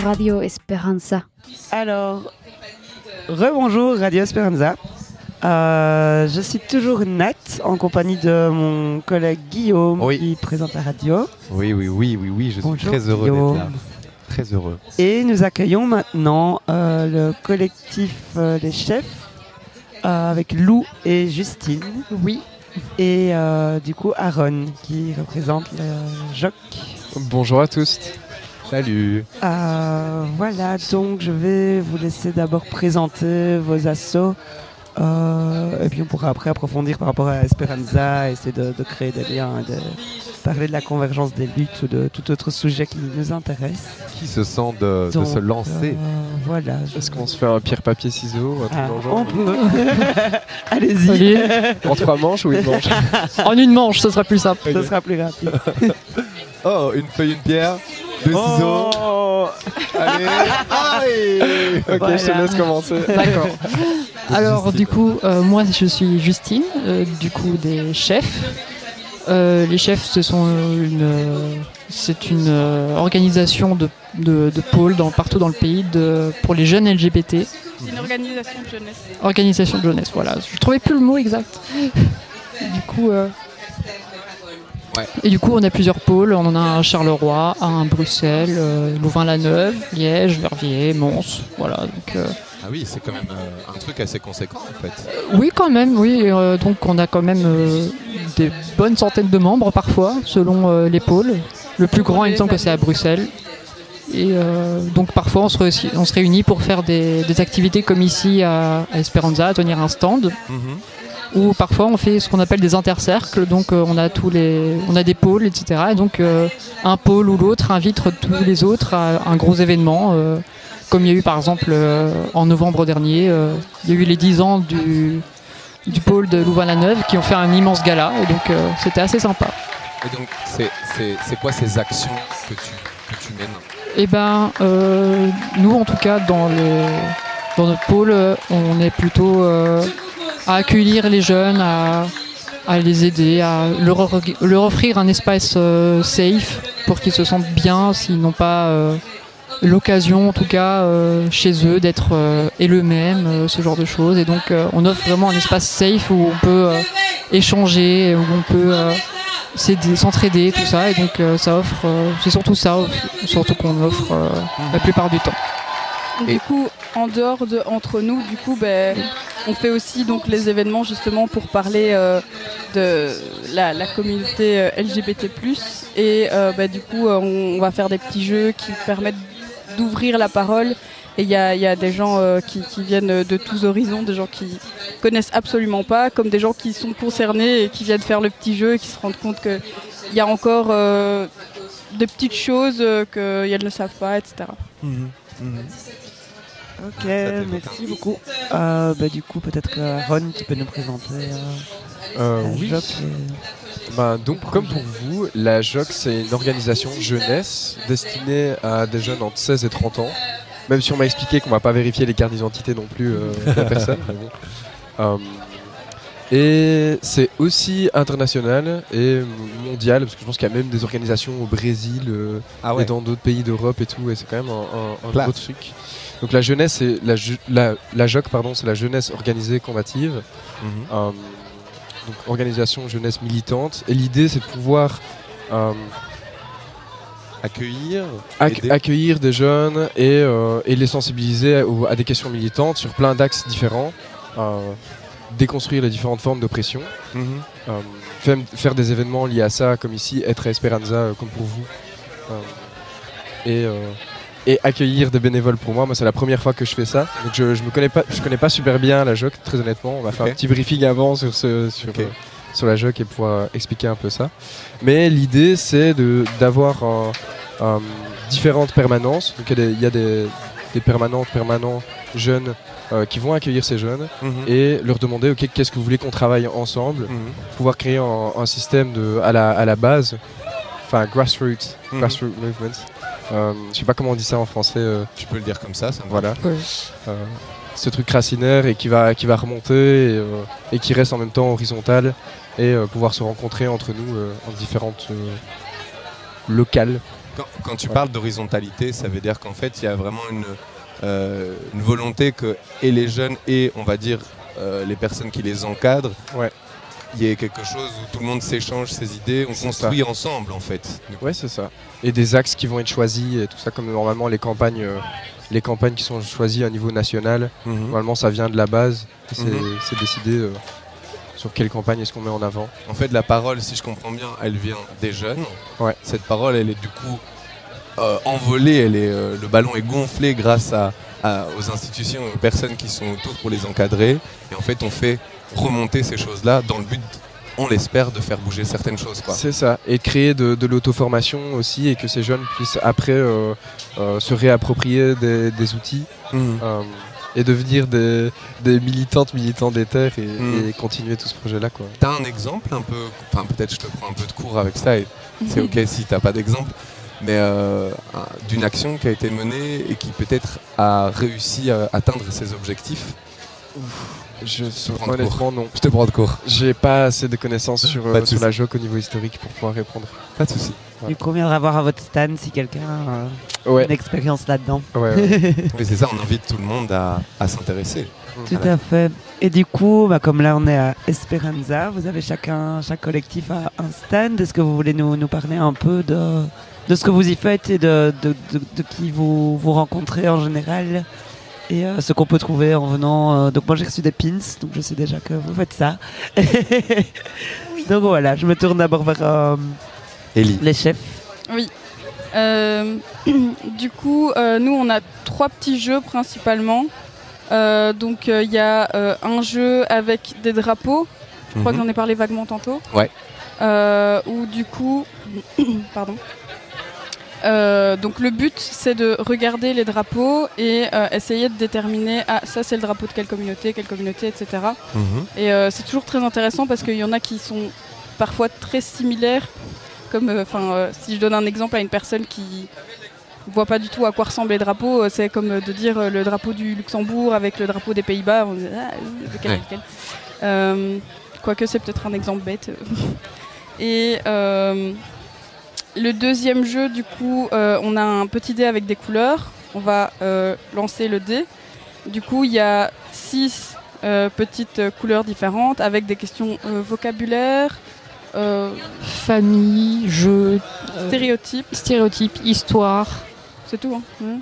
Radio Esperanza. Alors, rebonjour Radio Esperanza. Je suis toujours Nat en compagnie de mon collègue Guillaume qui présente la radio. Oui, je suis très heureux d'être là. Très heureux. Et nous accueillons maintenant le collectif Les Chefs avec Lou et Justine. Oui. Et du coup Aaron qui représente le JOC. Bonjour à tous. Salut. Voilà, donc je vais vous laisser d'abord présenter vos assos. Et puis on pourra après approfondir par rapport à Esperanza, essayer de créer des liens, de parler de la convergence des luttes ou de tout autre sujet qui nous intéresse. Qui se sent de se lancer. Voilà. Est-ce qu'on se fait un pierre-papier-ciseaux on peut. Allez-y. En 3 manches ou une manche? En une manche, ce sera plus simple. Ce sera plus rapide. Oh, une feuille, une pierre, 2 ciseaux. Allez. Ok, voilà. Je te laisse commencer. D'accord. Alors du coup, moi je suis Justine, du coup des chefs. Les chefs, c'est une organisation de pôles partout dans le pays pour les jeunes LGBT. C'est une organisation de jeunesse. Organisation de jeunesse, voilà. Je trouvais plus le mot exact. Du coup, et du coup, on a plusieurs pôles. On en a un à Charleroi, un à Bruxelles, Louvain-la-Neuve, Liège, Verviers, Mons. Voilà. Donc, ah oui, c'est quand même un truc assez conséquent en fait. Oui, quand même, oui. Donc on a quand même des bonnes centaines de membres parfois, selon les pôles. Le plus grand, il me semble que c'est à Bruxelles. Et donc parfois on se réunit pour faire des activités comme ici à Esperanza, à tenir un stand. Ou parfois on fait ce qu'on appelle des intercercles, donc on a des pôles, etc. Et donc un pôle ou l'autre invite tous les autres à un gros événement. Comme il y a eu par exemple en novembre dernier, il y a eu les 10 ans du pôle de Louvain-la-Neuve qui ont fait un immense gala, et donc c'était assez sympa. Et donc c'est quoi ces actions que tu mènes? Eh ben, nous en tout cas dans notre pôle, on est plutôt à accueillir les jeunes, à les aider, à leur offrir un espace safe pour qu'ils se sentent bien s'ils n'ont pas l'occasion en tout cas chez eux d'être eux-mêmes, ce genre de choses. Et donc on offre vraiment un espace safe où on peut échanger, où on peut s'entraider, tout ça. Et donc ça offre, c'est surtout ça, surtout qu'on offre la plupart du temps. Du coup, en dehors entre nous, du coup, on fait aussi donc les événements justement pour parler de la communauté LGBT+. Et du coup, on va faire des petits jeux qui permettent d'ouvrir la parole. Et il y a des gens qui viennent de tous horizons, des gens qui connaissent absolument pas, comme des gens qui sont concernés et qui viennent faire le petit jeu et qui se rendent compte qu'il y a encore des petites choses qu'elles ne savent pas, etc. Ok, merci beaucoup. Du coup, peut-être que Ron, tu peux nous présenter oui. JOC Donc, comme pour vous, la JOC, c'est une organisation jeunesse destinée à des jeunes entre 16 et 30 ans. Même si on m'a expliqué qu'on ne va pas vérifier les cartes d'identité non plus de la personne. Et c'est aussi international et mondial, parce que je pense qu'il y a même des organisations au Brésil et dans d'autres pays d'Europe et tout, et c'est quand même un gros truc. Donc la jeunesse, c'est la JOC, c'est la jeunesse organisée combative. Donc organisation jeunesse militante. Et l'idée, c'est de pouvoir accueillir des jeunes et les sensibiliser à des questions militantes sur plein d'axes différents. Déconstruire les différentes formes d'oppression, faire des événements liés à ça, comme ici, être à Esperanza, comme pour vous, et accueillir des bénévoles pour moi. Moi, c'est la première fois que je fais ça, donc je connais pas super bien la JOC, très honnêtement. On va faire un petit briefing avant sur la JOC et pouvoir expliquer un peu ça. Mais l'idée, c'est d'avoir différentes permanences. Donc il y a des permanents jeunes qui vont accueillir ces jeunes et leur demander qu'est-ce que vous voulez qu'on travaille ensemble, pouvoir créer un système à la base, enfin grassroots movement. Je sais pas comment on dit ça en français. Tu peux le dire comme ça me voilà. Ce truc racinaire et qui va remonter et qui reste en même temps horizontal et pouvoir se rencontrer entre nous en différentes locales Quand tu parles d'horizontalité, ça veut dire qu'en fait, il y a vraiment une volonté que et les jeunes et, on va dire, les personnes qui les encadrent, il y ait quelque chose où tout le monde s'échange ses idées, on construit ensemble, en fait. Ouais, c'est ça. Et des axes qui vont être choisis et tout ça, comme normalement les campagnes qui sont choisies à niveau national. Normalement, ça vient de la base. Et c'est décidé sur quelle campagne est-ce qu'on met en avant. En fait, la parole, si je comprends bien, elle vient des jeunes. Ouais. Cette parole, elle est du coup envolée. Le ballon est gonflé grâce aux institutions et aux personnes qui sont autour pour les encadrer. Et en fait, on fait remonter ces choses-là dans le but, on l'espère, de faire bouger certaines choses. C'est ça. Et de créer de l'auto-formation aussi et que ces jeunes puissent après se réapproprier des outils. Et devenir des militants des terres et continuer tout ce projet-là. T'as un exemple un peu, peut-être je te prends un peu de cours avec ça et c'est ok si t'as pas d'exemple, mais d'une action qui a été menée et qui peut-être a réussi à atteindre ses objectifs. Honnêtement, non. Je te prends de cours. J'ai pas assez de connaissances sur la JOC au niveau historique pour pouvoir répondre. Pas de souci. Du coup, on viendra voir à votre stand si quelqu'un a une expérience là-dedans. Mais c'est ça, on invite tout le monde à s'intéresser. Tout à fait. Et du coup, comme là on est à Esperanza, vous avez chaque collectif a un stand. Est-ce que vous voulez nous parler un peu de ce que vous y faites et de qui vous rencontrez en général et ce qu'on peut trouver en venant. Donc moi j'ai reçu des pins, donc je sais déjà que vous faites ça. Donc voilà, je me tourne d'abord vers Ellie. Les chefs. Oui. Du coup, nous on a 3 petits jeux principalement. Donc il y a un jeu avec des drapeaux. Je crois que j'en ai parlé vaguement tantôt. Ouais. Où du coup, pardon. Donc le but c'est de regarder les drapeaux et essayer de déterminer ça c'est le drapeau de quelle communauté, etc. Et c'est toujours très intéressant parce qu'il y en a qui sont parfois très similaires. Comme si je donne un exemple à une personne qui voit pas du tout à quoi ressemblent les drapeaux, c'est comme de dire le drapeau du Luxembourg avec le drapeau des Pays-Bas. On dit, lequel. Quoique c'est peut-être un exemple bête. Et le deuxième jeu, du coup, on a un petit dé avec des couleurs. On va lancer le dé. Du coup, il y a 6 petites couleurs différentes avec des questions vocabulaire, famille, jeu, stéréotypes, histoire. C'est tout, hein.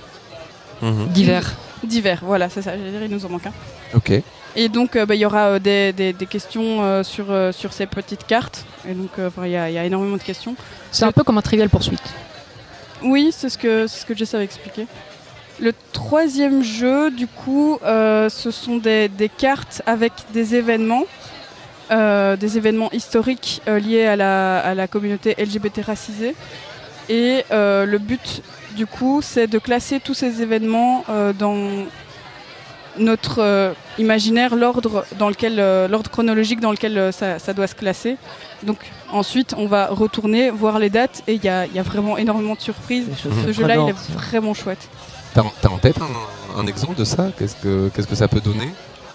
Divers, voilà, c'est ça, j'allais dire, il nous en manque un. Ok. Et donc, il y aura des questions sur ces petites cartes. Et donc, il y a énormément de questions. C'est un peu comme un Trivial Pursuit. Oui, c'est ce que Jess avait expliqué. Le troisième jeu, du coup, ce sont des cartes avec des événements historiques liés à la communauté LGBT racisée. Et le but, du coup, c'est de classer tous ces événements dans notre imaginaire, l'ordre chronologique dans lequel ça doit se classer. Donc ensuite, on va retourner, voir les dates, et il y a vraiment énormément de surprises. Ce jeu-là, il est vraiment chouette. T'as en tête un exemple de ça ? Qu'est-ce que ça peut donner ?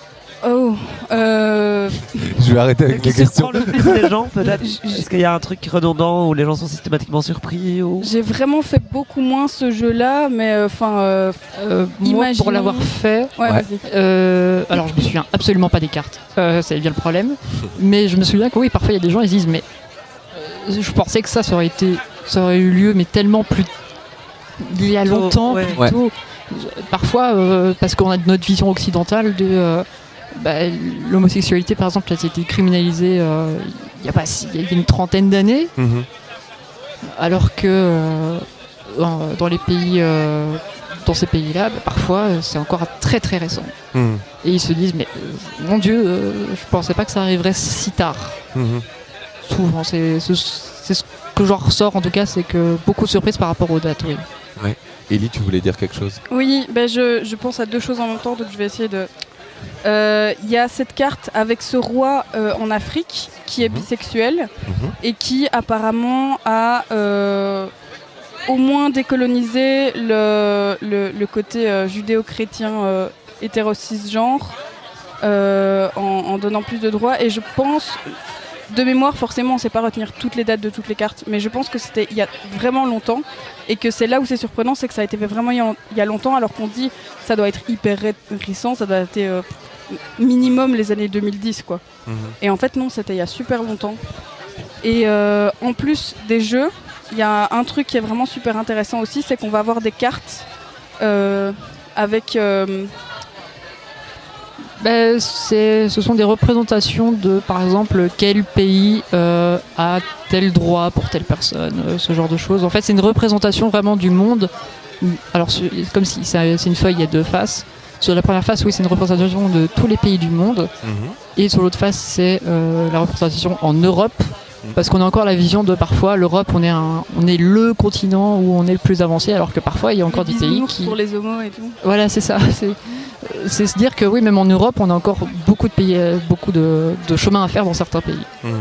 Je vais arrêter avec les questions. Le plus des gens, peut-être. Est-ce qu'il y a un truc redondant où les gens sont systématiquement surpris ou... J'ai vraiment fait beaucoup moins ce jeu-là, mais moi, pour l'avoir fait, alors je me souviens absolument pas des cartes. C'est bien le problème. Mais je me souviens que oui, parfois il y a des gens, ils se disent mais je pensais que ça aurait eu lieu, mais tellement plus il y a longtemps, plus tôt. Parfois, parce qu'on a notre vision occidentale de l'homosexualité, par exemple, a été criminalisée il y a une trentaine d'années, alors que dans ces pays-là, parfois, c'est encore très très récent. Et ils se disent, mais mon Dieu, je pensais pas que ça arriverait si tard. Souvent, c'est ce que j'en ressors, en tout cas, c'est que beaucoup de surprises par rapport aux dates, oui. Ouais. Ellie, tu voulais dire quelque chose ? Oui, je pense à 2 choses en même temps, donc je vais essayer de... Il y a cette carte avec ce roi en Afrique qui est bisexuel et qui apparemment a au moins décolonisé le côté judéo-chrétien hétéro-cisgenre en donnant plus de droits. Et je pense, de mémoire, forcément, on ne sait pas retenir toutes les dates de toutes les cartes, mais je pense que c'était il y a vraiment longtemps, et que c'est là où c'est surprenant, c'est que ça a été fait vraiment il y a longtemps, alors qu'on dit ça doit être hyper récent, ça doit être minimum les années 2010, quoi. Et en fait, non, c'était il y a super longtemps. Et en plus des jeux, il y a un truc qui est vraiment super intéressant aussi, c'est qu'on va avoir des cartes avec... ce sont des représentations de, par exemple, quel pays a tel droit pour telle personne, ce genre de choses. En fait, c'est une représentation vraiment du monde. Alors, comme si c'est une feuille, il y a deux faces. Sur la première face, oui, c'est une représentation de tous les pays du monde. Et sur l'autre face, c'est la représentation en Europe. Parce qu'on a encore la vision de parfois l'Europe, on est le continent où on est le plus avancé, alors que parfois il y a encore des pays qui... pour les homos et tout. Voilà, c'est ça. C'est se dire que oui, même en Europe, on a encore beaucoup de pays, beaucoup de chemin à faire dans certains pays.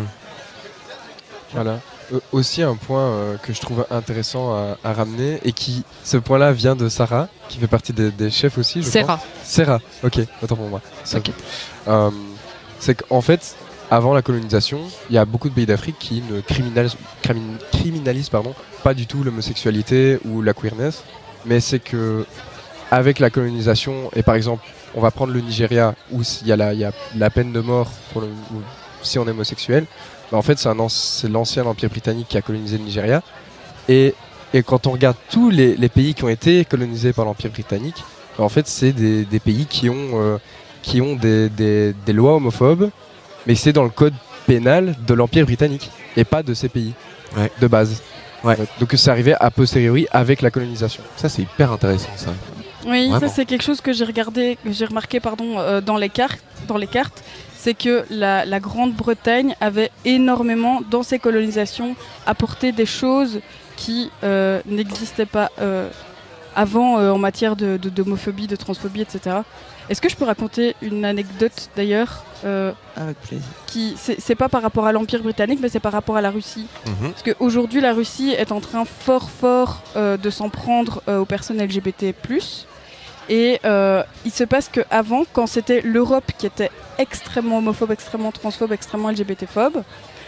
Voilà. Aussi un point que je trouve intéressant à ramener, et ce point-là vient de Sarah, qui fait partie des chefs aussi, je crois. Sarah, ok, autant pour moi. Okay. C'est qu'en fait, avant la colonisation, il y a beaucoup de pays d'Afrique qui ne criminalisent pas du tout l'homosexualité ou la queerness, mais c'est que avec la colonisation, et par exemple, on va prendre le Nigeria, où il y a la peine de mort si on est homosexuel. En fait, c'est l'ancien empire britannique qui a colonisé le Nigeria. Et quand on regarde tous les pays qui ont été colonisés par l'empire britannique, en fait, c'est des pays qui ont des lois homophobes, mais c'est dans le code pénal de l'empire britannique et pas de ces pays de base. Ouais. Donc c'est arrivé a posteriori avec la colonisation. Ça, c'est hyper intéressant, ça. Oui, vraiment. Ça c'est quelque chose que j'ai remarqué dans les cartes. C'est que la Grande-Bretagne avait énormément, dans ses colonisations, apporté des choses qui n'existaient pas avant en matière d'homophobie, de transphobie, etc. Est-ce que je peux raconter une anecdote d'ailleurs Avec plaisir. C'est pas par rapport à l'Empire britannique, mais c'est par rapport à la Russie. Parce qu'aujourd'hui, la Russie est en train fort de s'en prendre aux personnes LGBT+. Et il se passe qu'avant, quand c'était l'Europe qui était extrêmement homophobe, extrêmement transphobe, extrêmement LGBT-phobe,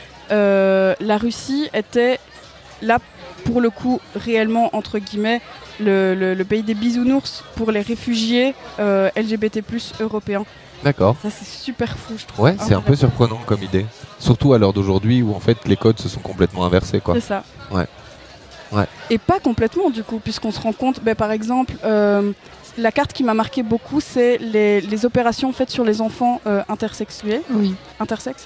la Russie était là, pour le coup, réellement, entre guillemets, le pays des bisounours pour les réfugiés LGBT+, européens. D'accord. Ça, c'est super fou, je trouve. Ouais, c'est un peu surprenant comme idée. Surtout à l'heure d'aujourd'hui où, en fait, les codes se sont complètement inversés, quoi. C'est ça. Ouais. Et pas complètement, du coup, puisqu'on se rend compte, par exemple... la carte qui m'a marqué beaucoup, c'est les opérations faites sur les enfants intersexués. Oui. Intersexes.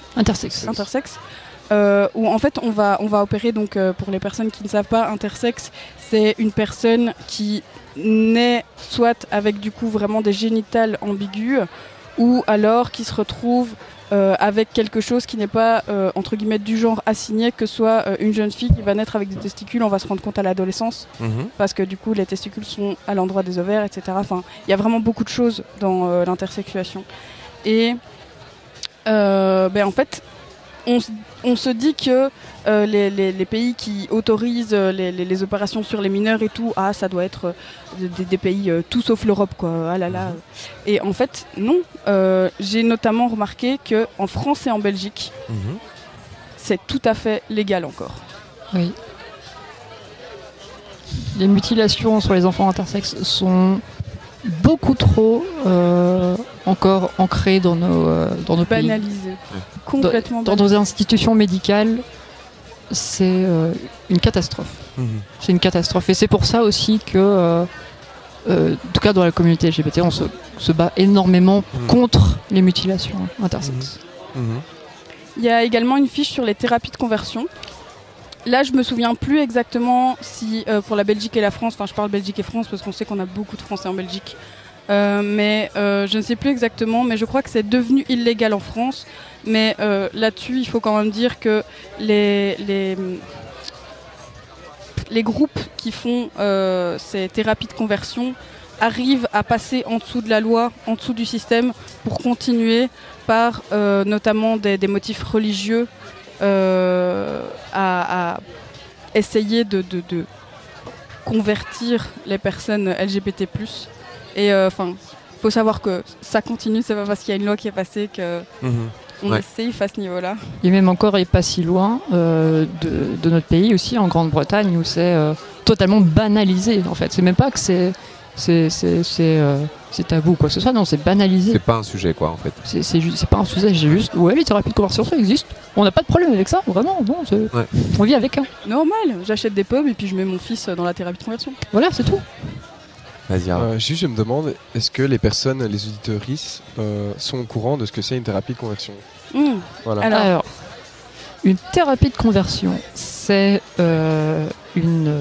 Où en fait on va opérer, donc pour les personnes qui ne savent pas, intersexe, c'est une personne qui naît soit avec du coup vraiment des génitales ambigus, ou alors qui se retrouve avec quelque chose qui n'est pas entre guillemets du genre assigné, que soit une jeune fille qui va naître avec des testicules. On va se rendre compte à l'adolescence, parce que du coup les testicules sont à l'endroit des ovaires, etc. Enfin, il y a vraiment beaucoup de choses dans l'intersexuation. Et en fait, on se dit que les pays qui autorisent les opérations sur les mineurs et tout, ça doit être des pays tout sauf l'Europe, quoi. Ah là là. Et en fait, non. J'ai notamment remarqué qu'en France et en Belgique, c'est tout à fait légal encore. Oui. Les mutilations sur les enfants intersexes sont beaucoup trop encore ancrées dans nos pays. Banalisées. Complètement dans nos institutions médicales, c'est une catastrophe. C'est une catastrophe. Et c'est pour ça aussi que, en tout cas dans la communauté LGBT, on se bat énormément contre les mutilations intersexes. Il y a également une fiche sur les thérapies de conversion. Là, je me souviens plus exactement si pour la Belgique et la France, enfin je parle Belgique et France parce qu'on sait qu'on a beaucoup de Français en Belgique, mais je ne sais plus exactement, mais je crois que c'est devenu illégal en France. Mais là-dessus, il faut quand même dire que les groupes qui font ces thérapies de conversion arrivent à passer en dessous de la loi, en dessous du système, pour continuer par notamment des motifs religieux à essayer de convertir les personnes LGBT+. Et enfin, faut savoir que ça continue, c'est pas parce qu'il y a une loi qui est passée On est safe à ce niveau-là. Et même encore, et pas si loin de notre pays aussi, en Grande-Bretagne, où c'est totalement banalisé, en fait. C'est même pas que c'est tabou, quoi que ce soit, non, c'est banalisé. C'est pas un sujet, quoi, en fait. C'est pas un sujet, j'ai juste... Ouais, les thérapies de conversion, ça existe. On n'a pas de problème avec ça, vraiment, non, on vit avec. Hein. Normal, j'achète des pommes et puis je mets mon fils dans la thérapie de conversion. Voilà, c'est tout. Vas-y. Juste, je me demande, est-ce que les personnes, les auditeuristes, sont au courant de ce que c'est une thérapie de conversion? Voilà. Alors, une thérapie de conversion, c'est une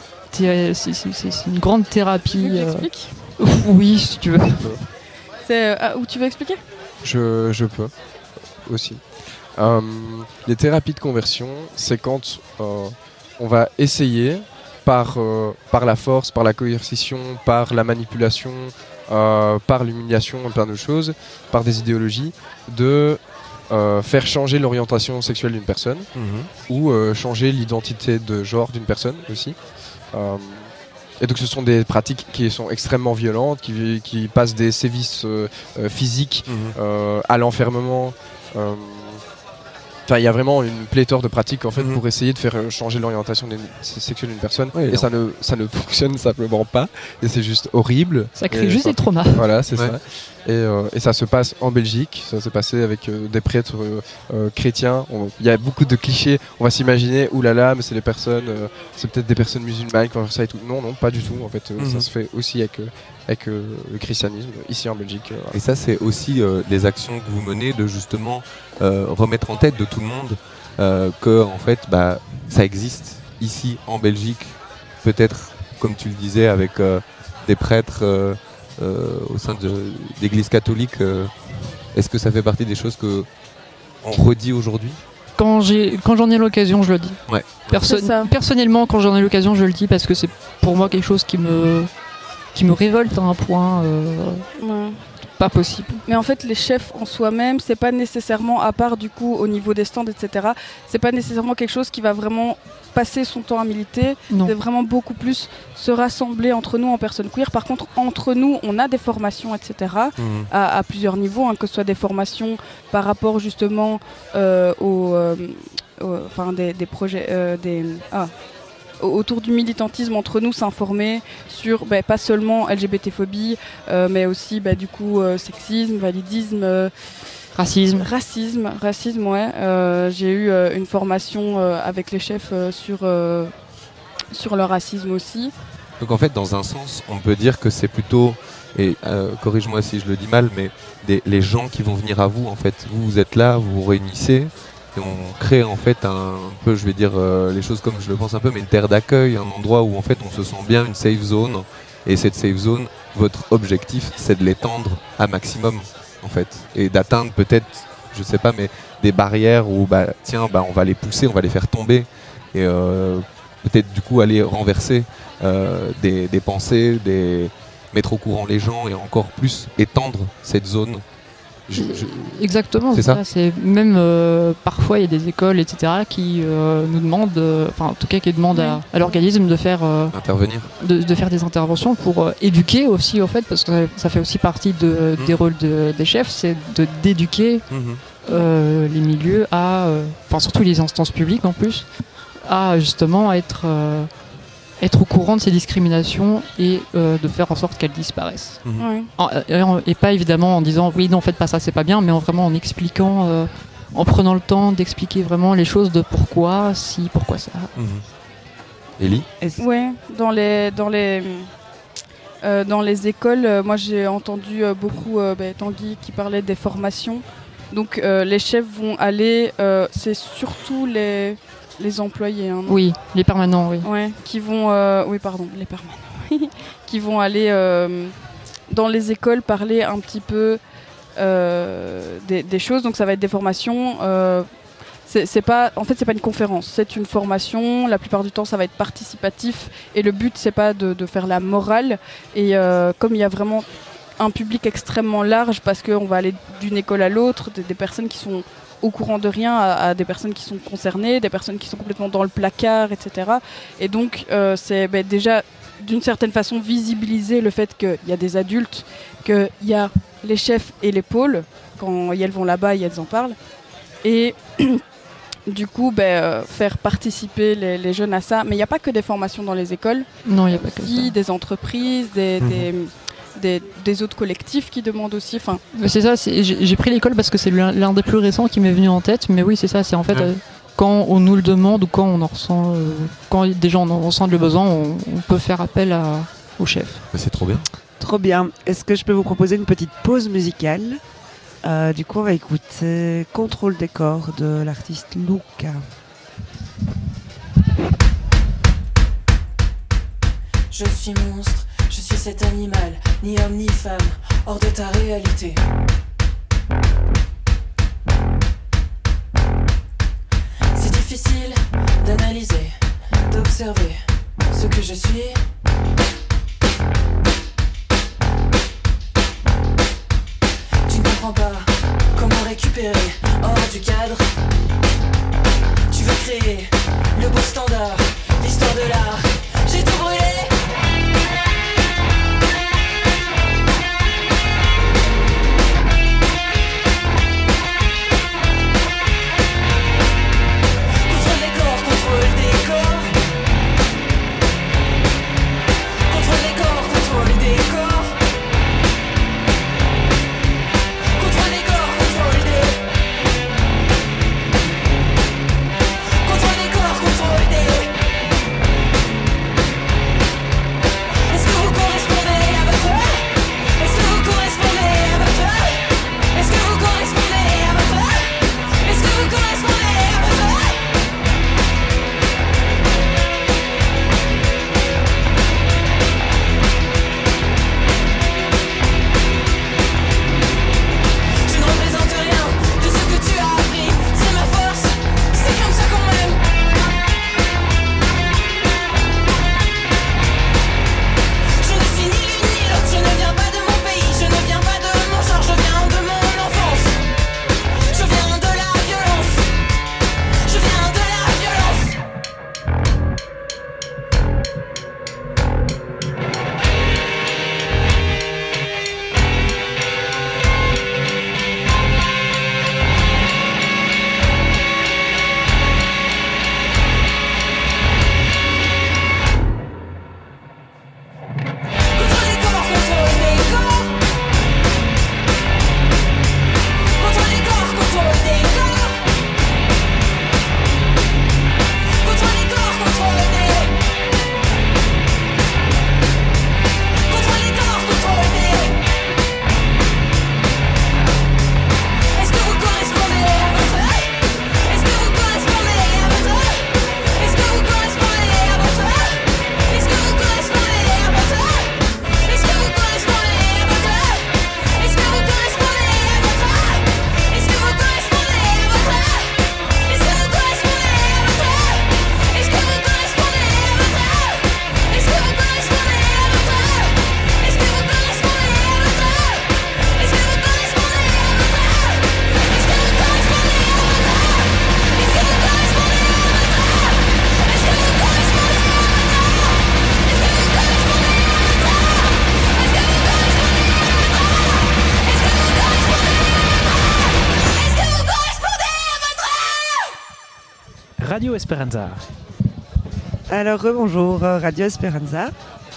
grande thérapie. Tu expliques Oui, si tu veux. Où tu veux expliquer? Je peux aussi. Les thérapies de conversion, c'est quand on va essayer par la force, par la coercition, par la manipulation, par l'humiliation, plein de choses, par des idéologies, de faire changer l'orientation sexuelle d'une personne ou changer l'identité de genre d'une personne aussi. Et donc ce sont des pratiques qui sont extrêmement violentes, qui passent des sévices physiques à l'enfermement. Enfin, il y a vraiment une pléthore de pratiques en fait pour essayer de faire changer l'orientation sexuelle d'une personne, et ça ne fonctionne simplement pas, et c'est juste horrible. Ça crée juste des traumas. Voilà, c'est ça. Et ça se passe en Belgique, ça s'est passé avec des prêtres chrétiens. Il y a beaucoup de clichés, on va s'imaginer, oulala, mais c'est c'est peut-être des personnes musulmanes qui vont faire ça et tout. Non, pas du tout, en fait, ça se fait aussi avec le christianisme, ici en Belgique. Et ça, c'est aussi des actions que vous menez de justement remettre en tête de tout le monde que en fait, ça existe ici en Belgique, peut-être, comme tu le disais, avec des prêtres au sein d'églises catholiques. Est-ce que ça fait partie des choses qu'on redit aujourd'hui ? Quand j'en ai l'occasion, je le dis. Ouais. Personnellement, quand j'en ai l'occasion, je le dis parce que c'est pour moi quelque chose qui me révolte à un point pas possible. Mais en fait, les chefs en soi-même, c'est pas nécessairement, à part du coup au niveau des stands, etc., c'est pas nécessairement quelque chose qui va vraiment passer son temps à militer. Non. C'est vraiment beaucoup plus se rassembler entre nous en personnes queer. Par contre, entre nous, on a des formations, etc., à plusieurs niveaux, que ce soit des formations par rapport justement des projets... autour du militantisme entre nous, s'informer sur pas seulement LGBT-phobie, mais aussi du coup sexisme, validisme, racisme, ouais. J'ai eu une formation avec les chefs sur le racisme aussi. Donc en fait, dans un sens, on peut dire que c'est plutôt, et corrige-moi si je le dis mal, mais les gens qui vont venir à vous, en fait, vous êtes là, vous vous réunissez. Et on crée en fait un peu, je vais dire les choses comme je le pense un peu, mais une terre d'accueil, un endroit où en fait on se sent bien, une safe zone. Et cette safe zone, votre objectif, c'est de l'étendre à maximum en fait, et d'atteindre peut-être, je sais pas, mais des barrières où on va les pousser, on va les faire tomber, et peut-être du coup aller renverser des pensées, mettre au courant les gens et encore plus étendre cette zone. Exactement, c'est ça. C'est même parfois il y a des écoles, etc., qui nous demandent, en tout cas qui demandent à l'organisme de faire intervenir, de faire des interventions pour éduquer aussi, en fait, parce que ça fait aussi partie des rôles des chefs, c'est d'éduquer les milieux à, surtout les instances publiques en plus, à justement être au courant de ces discriminations et de faire en sorte qu'elles disparaissent. Et pas évidemment en disant oui, non, faites pas ça, c'est pas bien, mais vraiment en expliquant, en prenant le temps d'expliquer vraiment les choses de pourquoi ça. Ellie ? Ouais, dans les écoles, moi j'ai entendu beaucoup Tanguy qui parlait des formations. Donc les chefs vont aller, c'est surtout les employés. Oui, les permanents, oui. Ouais, qui vont... les permanents. qui vont aller dans les écoles parler un petit peu des choses. Donc ça va être des formations. C'est pas une conférence, c'est une formation. La plupart du temps, ça va être participatif. Et le but, c'est pas de faire la morale. Et comme il y a vraiment un public extrêmement large, parce qu'on va aller d'une école à l'autre, des personnes qui sont au courant de rien à des personnes qui sont concernées, des personnes qui sont complètement dans le placard, etc. Et donc, c'est déjà, d'une certaine façon, visibiliser le fait qu'il y a des adultes, qu'il y a les chefs et les pôles, quand elles vont là-bas et elles en parlent. Et du coup, faire participer les jeunes à ça. Mais il n'y a pas que des formations dans les écoles. Non, il n'y a pas que ça. Des entreprises, des autres collectifs qui demandent aussi. C'est ça, j'ai pris l'école parce que c'est l'un des plus récents qui m'est venu en tête. Mais oui, c'est ça, c'est en fait quand on nous le demande ou quand on en ressent, quand des gens en ressentent le besoin, on peut faire appel au chef. C'est trop bien. Trop bien. Est-ce que je peux vous proposer une petite pause musicale ? Du coup, on va écouter Contrôle des corps de l'artiste Luca. Je suis monstre, je suis cet animal, ni homme ni femme, hors de ta réalité. C'est difficile d'analyser, d'observer ce que je suis. Tu ne comprends pas comment récupérer hors du cadre. Tu veux créer le beau standard, l'histoire de l'art. J'ai tout brûlé. Radio Esperanza. Alors bonjour Radio Esperanza.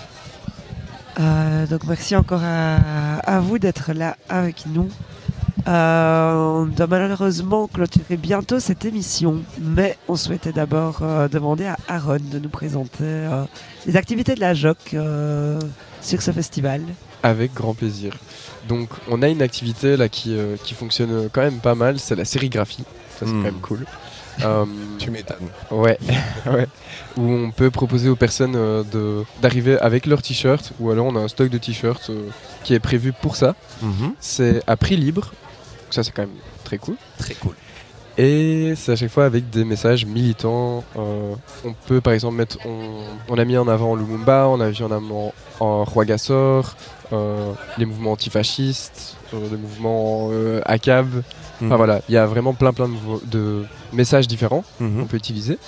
Donc merci encore à vous d'être là avec nous. On doit malheureusement clôturer bientôt cette émission, mais on souhaitait d'abord demander à Aaron de nous présenter les activités de la JOC sur ce festival. Avec grand plaisir. Donc on a une activité là qui fonctionne quand même pas mal, c'est la sérigraphie. Ça c'est quand même cool. Tu m'étonnes. Ouais, ouais. Où on peut proposer aux personnes d'arriver avec leur t-shirt, ou alors on a un stock de t-shirts qui est prévu pour ça. C'est à prix libre, ça c'est quand même très cool. Très cool. Et c'est à chaque fois avec des messages militants. On peut par exemple mettre, on a mis en avant Lumumba, on a mis en avant Rwagasore, les mouvements antifascistes, les mouvements ACAB. Enfin voilà, il y a vraiment plein de messages différents qu'on peut utiliser.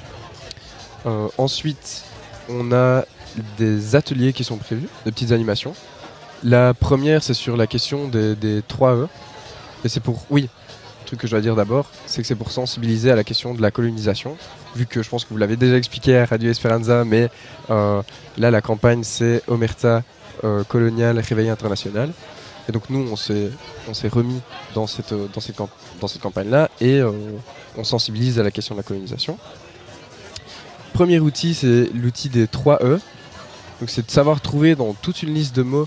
Ensuite, on a des ateliers qui sont prévus, des petites animations. La première, c'est sur la question des 3 E. Et c'est pour... Oui, le truc que je dois dire d'abord, c'est que c'est pour sensibiliser à la question de la colonisation, vu que je pense que vous l'avez déjà expliqué à Radio Esperanza, mais là, la campagne, c'est Omerta colonial, réveil international. Et donc nous, on s'est remis dans cette campagne-là et on sensibilise à la question de la colonisation. Premier outil, c'est l'outil des 3 E. Donc c'est de savoir trouver dans toute une liste de mots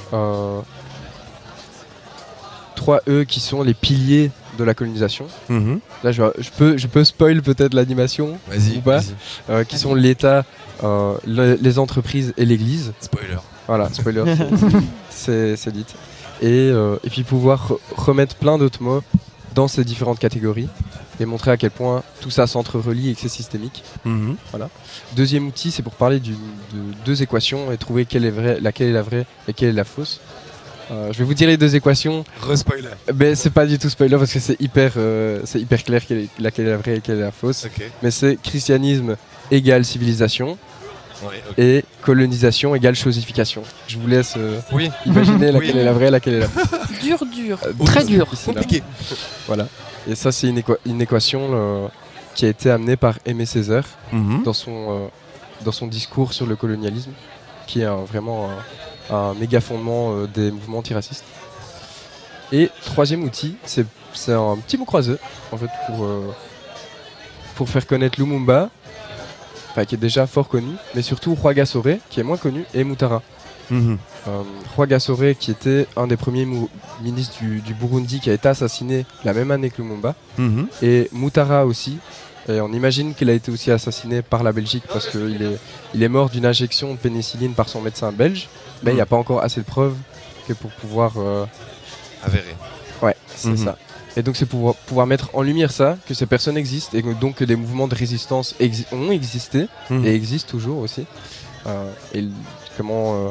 3 E qui sont les piliers de la colonisation. Là, je peux spoil peut-être l'animation ou pas, qui sont l'État, les entreprises et l'Église. Spoiler. Voilà, spoiler, c'est dit. Et puis pouvoir remettre plein d'autres mots dans ces différentes catégories et montrer à quel point tout ça s'entre-relie et que c'est systémique. Voilà. Deuxième outil, c'est pour parler de 2 équations et trouver laquelle est la vraie et quelle est la fausse. Je vais vous dire les 2 équations. Re-spoiler. Mais c'est pas du tout spoiler parce que c'est hyper clair laquelle est la vraie et quelle est la fausse. Okay. Mais c'est christianisme égale civilisation. Ouais, okay. Et colonisation égale chosification. Je vous laisse imaginer laquelle est la vraie, laquelle est la fausse. Dur. Très dur. Compliqué. Voilà. Et ça, c'est une équation qui a été amenée par Aimé Césaire dans son discours sur le colonialisme, qui est vraiment un méga fondement des mouvements antiracistes. Et troisième outil, c'est un petit mot croisé, en fait, pour faire connaître Lumumba, qui est déjà fort connu, mais surtout Roi Gassoré, qui est moins connu, et Mutara. Roi Gassoré, qui était un des premiers ministres du Burundi, qui a été assassiné la même année que Lumumba, et Mutara aussi. Et on imagine qu'il a été aussi assassiné par la Belgique parce qu'il est mort d'une injection de pénicilline par son médecin belge, mais il n'y a pas encore assez de preuves pour pouvoir avérer. Ouais, c'est ça. Et donc c'est pour pouvoir mettre en lumière ça, que ces personnes existent, et donc que des mouvements de résistance ont existé, et existent toujours aussi. Et comment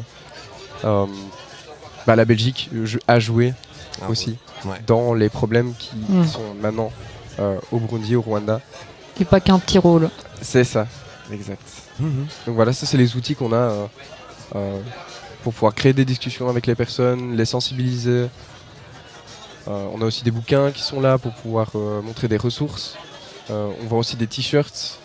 la Belgique a joué aussi dans les problèmes qui sont maintenant au Burundi, au Rwanda. Et pas qu'un petit rôle. C'est ça, exact. Donc voilà, ça c'est les outils qu'on a pour pouvoir créer des discussions avec les personnes, les sensibiliser. On a aussi des bouquins qui sont là pour pouvoir montrer des ressources. On vend aussi des t-shirts,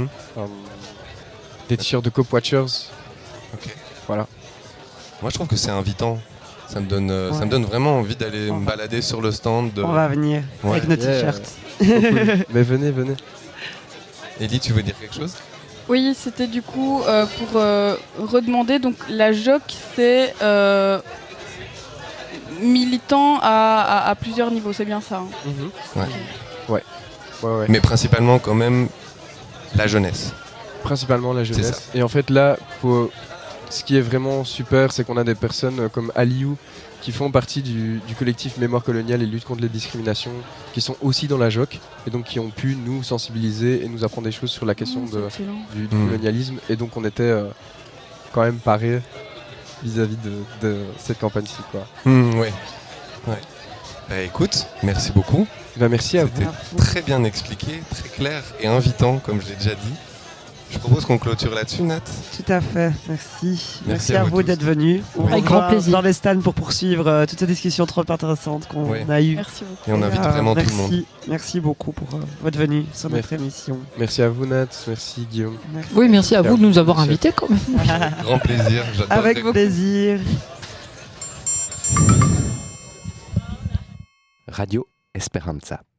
des t-shirts de Copwatchers. Okay. Voilà. Moi je trouve que c'est invitant. Ça me donne vraiment envie d'aller me balader sur le stand. On va venir avec nos t-shirts. Mais venez. Ellie, tu veux dire quelque chose ? Oui, c'était du coup pour redemander. Donc la JOC, c'est militant à plusieurs niveaux, c'est bien ça hein. Ouais. Mais principalement quand même la jeunesse. Principalement la jeunesse. Et en fait là, ce qui est vraiment super, c'est qu'on a des personnes comme Aliou qui font partie du collectif Mémoire coloniale et lutte contre les discriminations, qui sont aussi dans la JOC et donc qui ont pu nous sensibiliser et nous apprendre des choses sur la question du colonialisme. Et donc on était quand même parés vis-à-vis de cette campagne-ci, quoi. Ouais. Bah écoute, merci beaucoup. Merci à vous. C'était très bien expliqué, très clair et invitant, comme je l'ai déjà dit. Je propose qu'on clôture là-dessus, Nat. Tout à fait, merci. Merci à vous d'être venus. Avec grand plaisir. Dans les stands pour poursuivre toute cette discussion trop intéressante qu'on a eue. Merci beaucoup. Et on invite vraiment tout le monde. Merci beaucoup pour votre venue sur notre émission. Merci à vous, Nat. Merci, Guillaume. Oui, merci à vous de nous avoir invités quand même. Grand plaisir. Avec plaisir. Radio Esperanza.